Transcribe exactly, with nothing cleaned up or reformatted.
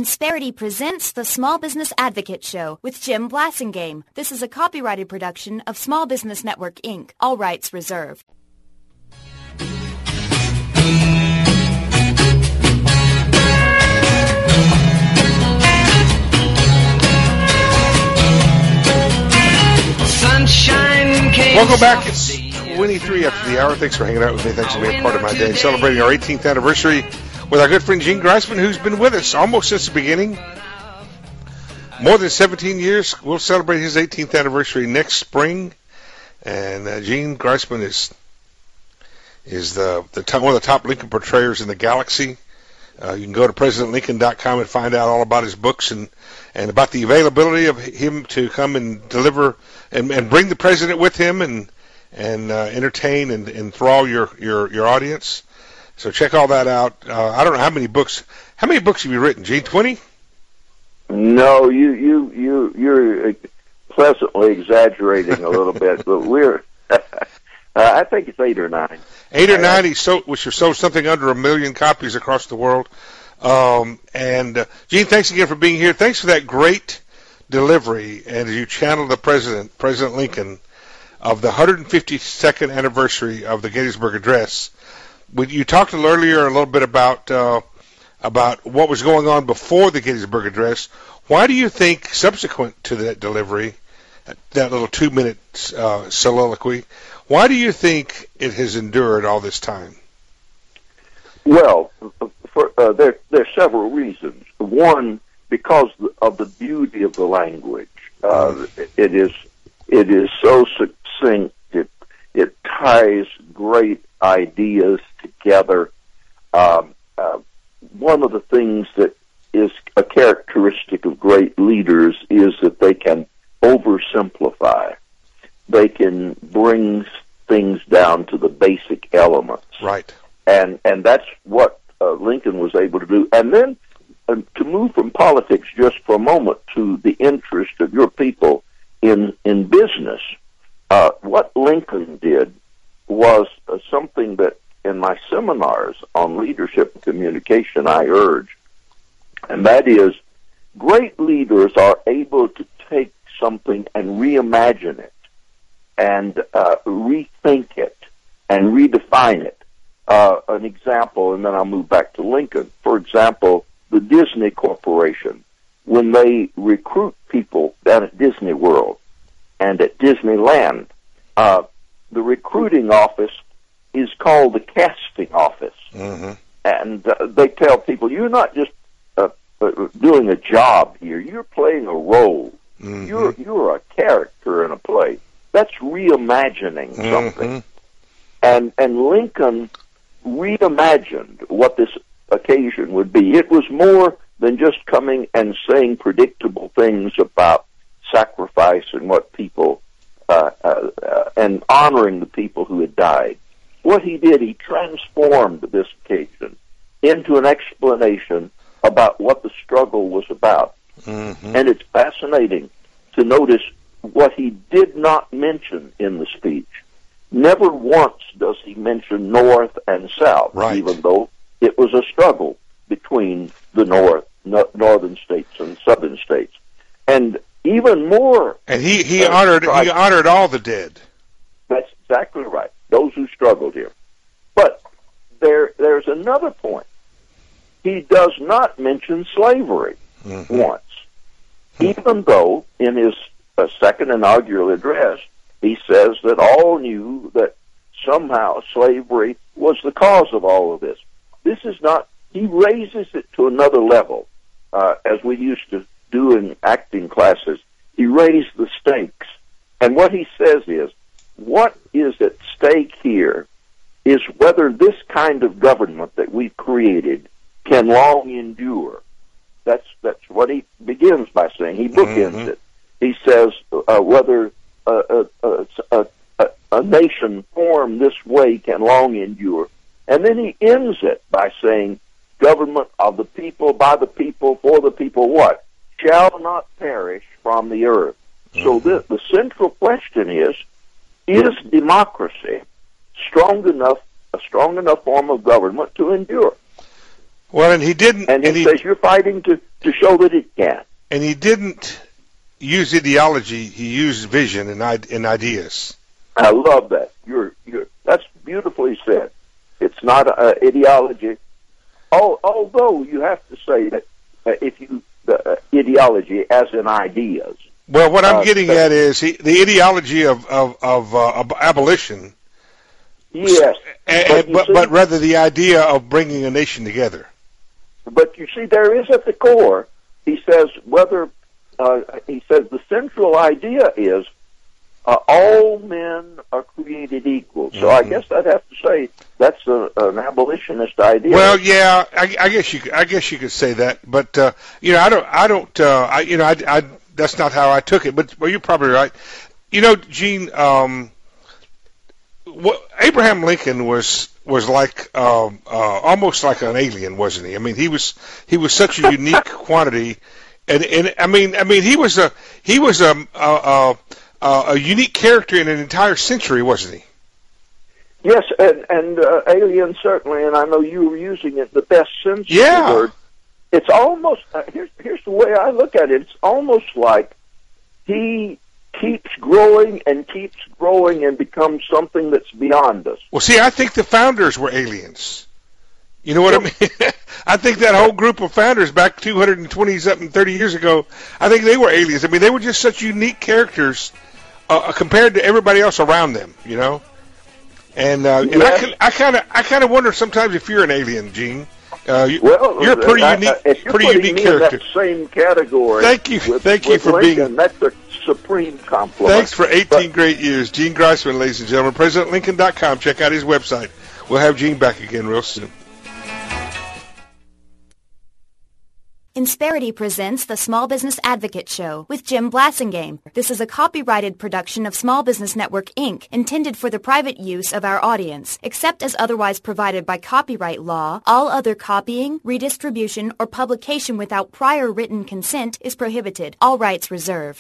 Insperity presents the Small Business Advocate Show with Jim Blasingame. This is a copyrighted production of Small Business Network, Incorporated. All rights reserved. Sunshine came. Welcome back. It's twenty-three after the hour. Thanks for hanging out with me. Thanks for being part of my day. Celebrating our eighteenth anniversary with our good friend Gene Greisman, who's been with us almost since the beginning. More than seventeen years. We'll celebrate his eighteenth anniversary next spring. And uh, Gene Greisman is is the, the top, one of the top Lincoln portrayers in the galaxy. Uh, you can go to president lincoln dot com and find out all about his books and, and about the availability of him to come and deliver and, and bring the president with him and and uh, entertain and enthrall your, your, your audience. So check all that out. Uh, I don't know how many books. How many books have you written, Gene? twenty? No, you you you you're pleasantly exaggerating a little bit, but we're. uh, I think it's eight or nine. Eight or nine. He sold, which have sold something under a million copies across the world. Um, and uh, Gene, thanks again for being here. Thanks for that great delivery, and as you channel the president, President Lincoln, of the one hundred fifty-second anniversary of the Gettysburg Address. You talked a little earlier a little bit about uh, about what was going on before the Gettysburg Address. Why do you think, subsequent to that delivery, that little two-minute uh, soliloquy, why do you think it has endured all this time? Well, for, uh, there there are several reasons. One, because of the beauty of the language. Uh, it is it is so succinct. It it ties great ideas together. Um, uh, one of the things that is a characteristic of great leaders is that they can oversimplify. They can bring things down to the basic elements. Right. And and that's what uh, Lincoln was able to do. And then uh, to move from politics just for a moment to the interest of your people in in business, uh, what Lincoln did was uh, something that in my seminars on leadership and communication I urge, and that is great leaders are able to take something and reimagine it and uh, rethink it and redefine it. Uh, an example, and then I'll move back to Lincoln. For example, the Disney Corporation, when they recruit people down at Disney World and at Disneyland, uh, the recruiting office is called the casting office. Mm-hmm. And uh, they tell people, you're not just uh, uh, doing a job here, you're playing a role. Mm-hmm. You're you're a character in a play. That's reimagining something. Mm-hmm. And and Lincoln reimagined what this occasion would be. It was more than just coming and saying predictable things about sacrifice and what people, uh, uh, uh, and honoring the people who had died. What he did, he transformed this occasion into an explanation about what the struggle was about. Mm-hmm. And it's fascinating to notice what he did not mention in the speech. Never once does he mention North and South, right, even though it was a struggle between the North, no, northern states and southern states. And even more... And he, he, uh, honored, he honored all the dead. That's exactly right, those who struggled here. But there there's another point. He does not mention slavery mm-hmm. once, hmm. even though in his uh, second inaugural address, he says that all knew that somehow slavery was the cause of all of this. This is not, he raises it to another level, uh, as we used to do in acting classes. He raised the stakes. And what he says is, what is at stake here is whether this kind of government that we've created can long endure. That's that's what he begins by saying. He bookends mm-hmm. it. He says uh, whether a, a, a, a, a nation formed this way can long endure. And then he ends it by saying, government of the people, by the people, for the people, what? Shall not perish from the earth. Mm-hmm. So the, the central question is, is democracy strong enough, a strong enough form of government to endure? Well, and he didn't. And he, and he says you're fighting to, to show that it can. And he didn't use ideology. He used vision and, and ideas. I love that. You're, you're, that's beautifully said. It's not uh, ideology. Oh, although you have to say that uh, if you uh, ideology as in ideas. Well, what I'm uh, getting that, at is he, the ideology of of, of, uh, of abolition. Yes, and, but, but, see, but rather the idea of bringing a nation together. But you see, there is at the core. He says whether uh, he says the central idea is uh, all men are created equal. So mm-hmm. I guess I'd have to say that's a, an abolitionist idea. Well, yeah, I, I guess you could, I guess you could say that. But uh, you know, I don't, I don't, uh, I, you know, I, I, that's not how I took it. But well, you're probably right. You know, Gene, um, what, Abraham Lincoln was was like um, uh, almost like an alien, wasn't he? I mean, he was he was such a unique quantity, and and I mean, I mean, he was a he was a a, a, a unique character in an entire century, wasn't he? Yes, and and uh, alien certainly, and I know you were using it the best sense yeah. of the word. It's almost uh, here's here's the way I look at it. It's almost like he keeps growing and keeps growing and becomes something that's beyond us. Well, see, I think the founders were aliens. You know what well, I mean? I think that whole group of founders back two hundred twenty something, thirty years ago, I think they were aliens. I mean, they were just such unique characters uh, compared to everybody else around them. You know, and uh, and yes. I kind of I kind of wonder sometimes if you're an alien, Gene. Uh, you, well, you're a pretty I, unique, I, if you're pretty putting unique me character. In that same category. Thank you, with, thank you with for Lincoln, being. That's a supreme compliment. Thanks for eighteen but, great years, Gene Greisman, ladies and gentlemen. President Lincoln dot com. Check out his website. We'll have Gene back again real soon. Insperity presents the Small Business Advocate Show with Jim Blasingame. This is a copyrighted production of Small Business Network, Incorporated, intended for the private use of our audience. Except as otherwise provided by copyright law, all other copying, redistribution, or publication without prior written consent is prohibited. All rights reserved.